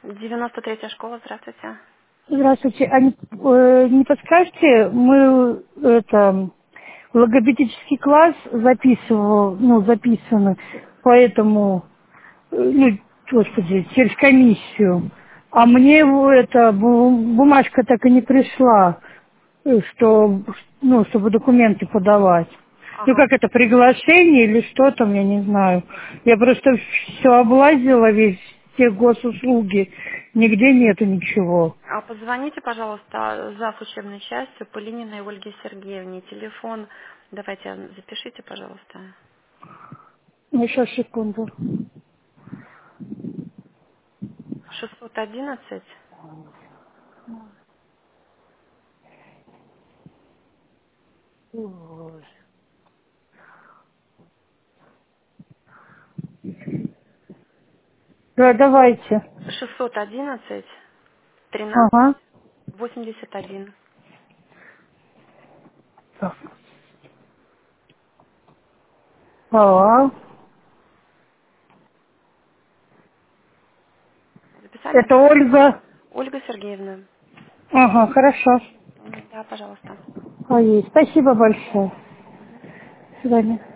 93-я школа, здравствуйте. Здравствуйте. А не подскажете, мы это логопедический класс записаны, поэтому, господи, через комиссию. А мне бумажка так и не пришла, чтобы документы подавать. Ну, Ага. как это, приглашение или что там, я не знаю. Я просто все облазила, все госуслуги, нигде нету ничего. А позвоните, пожалуйста, зав. Учебной частью Полининой Ольге Сергеевне. Телефон, давайте запишите, пожалуйста. Ну, сейчас, секунду. 611. Да, давайте. 611 13 Ага. 81. Так. А, Записали? это Ольга. Ольга Сергеевна. Ага, хорошо. Да, пожалуйста. Спасибо большое. До свидания.